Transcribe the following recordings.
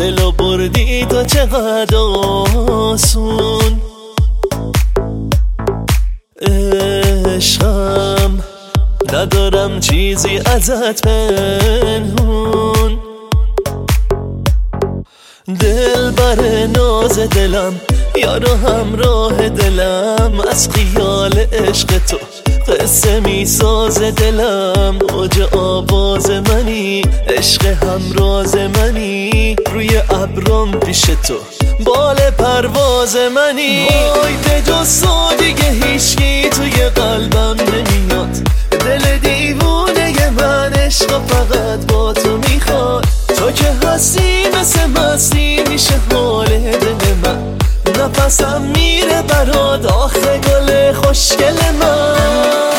دلو بردی تو چقدر آسون. عشقم ندارم چیزی ازت پنهون. دل بر ناز دلم یارو همراه دلم، از خیال عشق تو قصه می ساز دلم. اوج آواز منی، عشق همراز منی، روی ابرم پیش تو بال پرواز منی. وای به جز تو دیگه هیچکی توی قلبم نمیاد، دل دیوونه من عشق فقط با تو میخواد. تو که هستی مثل مستی میشه حال دل من، نفسم میره برات آخه گل خوشگل من.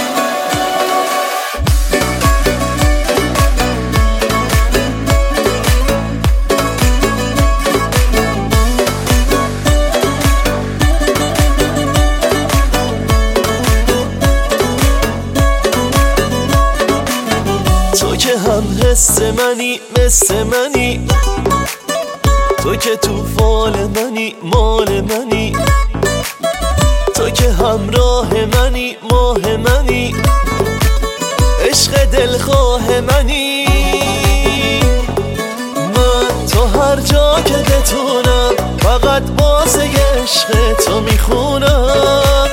تو که هم حس منی مثل منی، تو که تو فال منی مال منی، تو که همراه منی ماه منی، عشق دلخواه منی. من تو هر جا که بتونم فقط واسه عشق تو میخونم.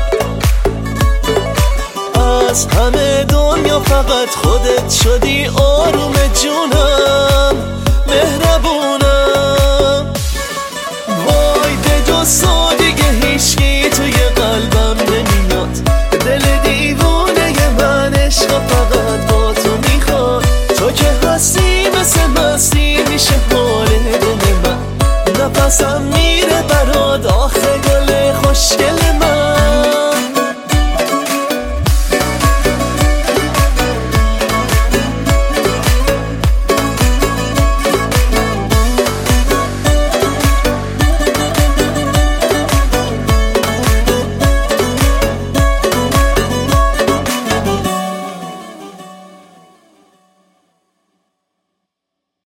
از همه دنیا فقط خودت شدی آروم جونم، مهربونم. وای به جز تو دیگه هیچکی توی قلبم نمیاد، دل دیوونه من عشق فقط با تو میخواد. تو که هستی مثل مستی میشه حال دل من، نفسم میره برات آخه گل خوشگل من.